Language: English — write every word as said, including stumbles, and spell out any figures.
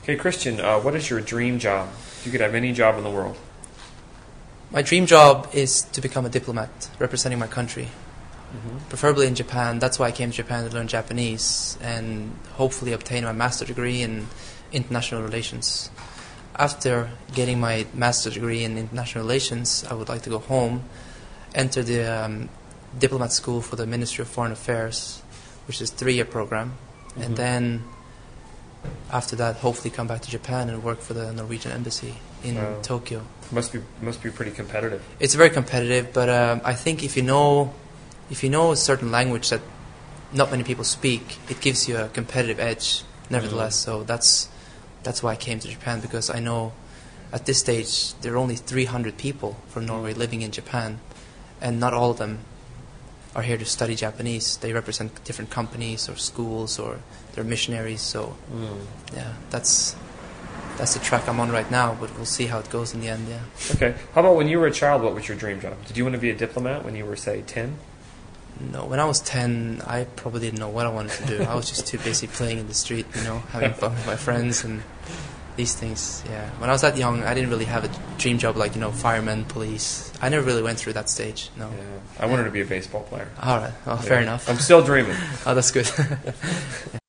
Okay, Christian, uh, what is your dream job? If you could have any job in the world. My dream job is to become a diplomat representing my country, Mm-hmm. preferably in Japan. That's why I came to Japan to learn Japanese and hopefully obtain my master's degree in international relations. After getting my master's degree in international relations, I would like to go home, enter the um, diplomat school for the Ministry of Foreign Affairs, which is a three-year program, Mm-hmm. and then after that, hopefully come back to Japan and work for the Norwegian embassy in Wow. Tokyo. Must be must be pretty competitive. It's very competitive, but um, I think if you know if you know a certain language that not many people speak, it gives you a competitive edge. Nevertheless, Mm. so that's that's why I came to Japan, because I know at this stage there are only three hundred people from Norway living in Japan, and not all of them are here to study Japanese. They represent different companies or schools, or they're missionaries. So Mm. yeah, that's that's the track I'm on right now. But we'll see how it goes in the end. Yeah. Okay. How about when you were a child? What was your dream job? Did you want to be a diplomat when you were, say, ten? No, when I was ten, I probably didn't know what I wanted to do. I was just too busy playing in the street, you know, having fun with my friends and these things. Yeah. When I was that young, I didn't really have a dream job like, you know, fireman, police. I never really went through that stage. No. Yeah. I wanted to be a baseball player. All right. Oh, fair Yeah. enough. I'm still dreaming. Oh, that's good.